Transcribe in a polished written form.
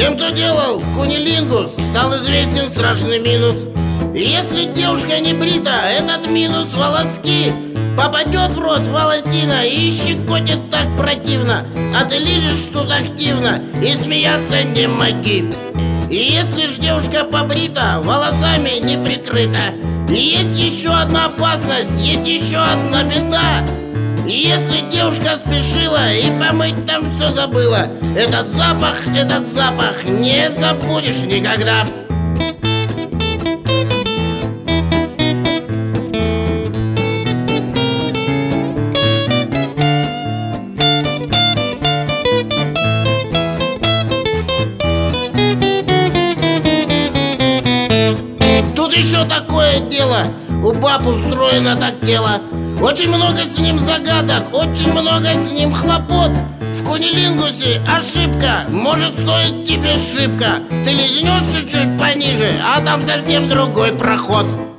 Тем, кто делал кунилингус, стал известен страшный минус. Если девушка не брита, этот минус волоски попадет в рот волосина и щекотит так противно, а ты лижешь тут активно и смеяться не моги. И если ж девушка побрита, волосами не прикрыта, и есть еще одна опасность, есть еще одна беда. И если девушка спешила и помыть там все забыла, этот запах не забудешь никогда. Тут еще такое дело, у баб устроено так тело. Очень много с ним загадок, очень много с ним хлопот. В кунилингусе ошибка может стоить тебе шибко. Ты лизнешь чуть-чуть пониже, а там совсем другой проход.